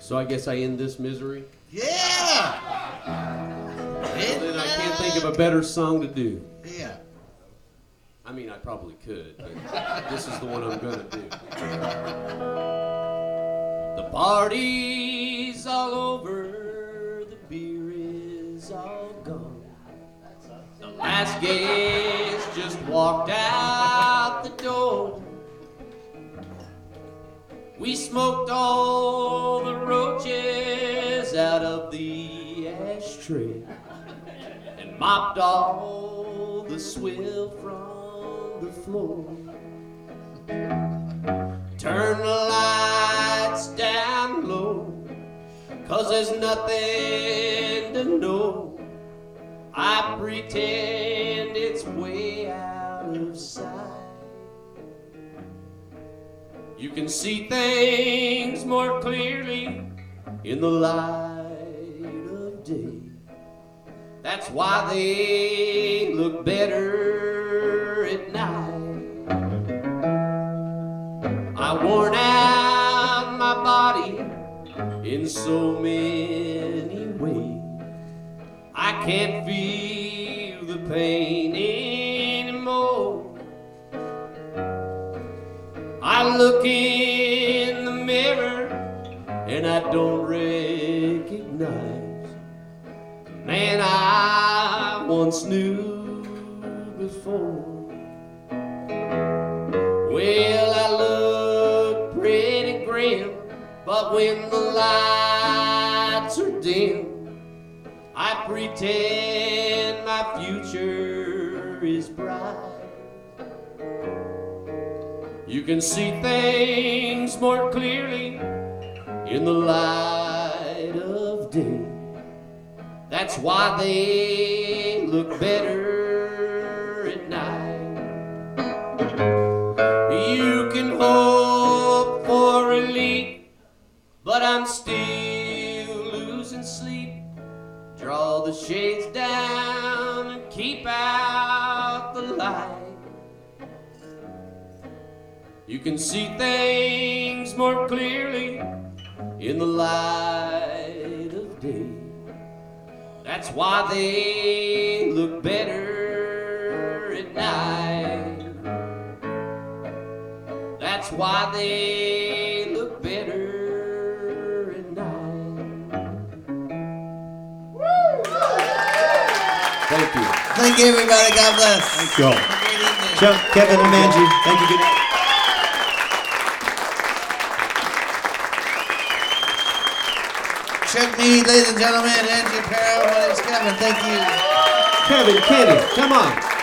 So I guess I end this misery? Yeah! Well, then I can't think of a better song to do. Yeah. I mean, I probably could, but this is the one I'm gonna do. The party's all over, the beer is all gone. The last guest just walked out the door. We smoked all the roaches out of the ashtray and mopped all the swill from the floor. Turn the lights down low, 'cause there's nothing to know. I pretend it's way out of sight. You can see things more clearly in the light of day. That's why they look better at night. I worn out my body in so many ways. I can't feel the pain anymore. I look in the mirror and I don't recognize the man I once knew before. Well, I look pretty grim, but when the lights are dim, I pretend my future is bright. You can see things more clearly in the light of day. That's why they look better at night. You can hope for relief, but I'm still losing sleep. Draw the shades down and keep out the light. You can see things more clearly in the light of day. That's why they look better at night. That's why they look better at night. Thank you. Thank you, everybody. God bless. Thank you all. Have a great evening. Chuck, Kevin, and Manji, thank you. Good night. Chuck Mead, ladies and gentlemen, Angie Apparel, my name's Kevin. Thank you. Kevin, Kenny, come on.